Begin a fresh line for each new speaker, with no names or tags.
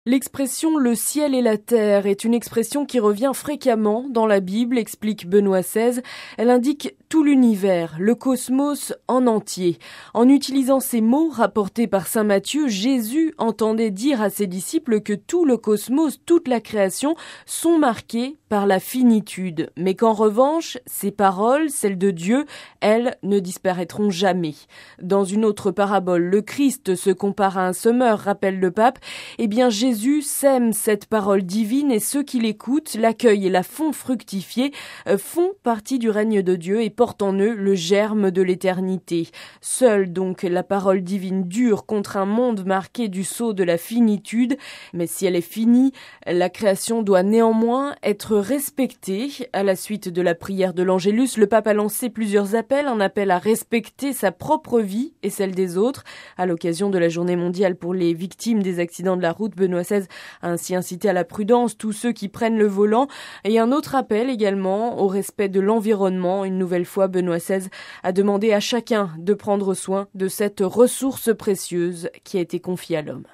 L'expression « le ciel et la terre » est une expression qui revient fréquemment dans la Bible, explique Benoît XVI. Elle indique tout l'univers, le cosmos en entier. En utilisant ces mots rapportés par saint Matthieu, Jésus entendait dire à ses disciples que tout le cosmos, toute la création sont marqués par la finitude, mais qu'en revanche, ces paroles, celles de Dieu, elles ne disparaîtront jamais. Dans une autre parabole, le Christ se compare à un semeur, rappelle le pape. Eh bien, Jésus sème cette parole divine et ceux qui l'écoutent, l'accueillent et la font fructifier, font partie du règne de Dieu et portent en eux le germe de l'éternité. Seule donc la parole divine dure contre un monde marqué du sceau de la finitude, mais si elle est finie, la création doit néanmoins être respectée. À la suite de la prière de l'Angélus, le pape a lancé plusieurs appels, un appel à respecter sa propre vie et celle des autres. À l'occasion de la journée mondiale pour les victimes des accidents de la route, Benoît XVI a ainsi incité à la prudence tous ceux qui prennent le volant et un autre appel également au respect de l'environnement. Une nouvelle fois, Benoît XVI a demandé à chacun de prendre soin de cette ressource précieuse qui a été confiée à l'homme.